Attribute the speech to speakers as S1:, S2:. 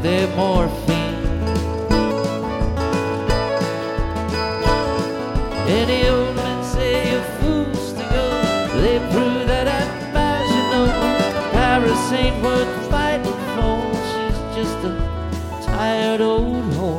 S1: their morphine. Any old men say you're fools to go. They prove that I'm as you know. Paris ain't worth fighting for. She's just a tired old whore.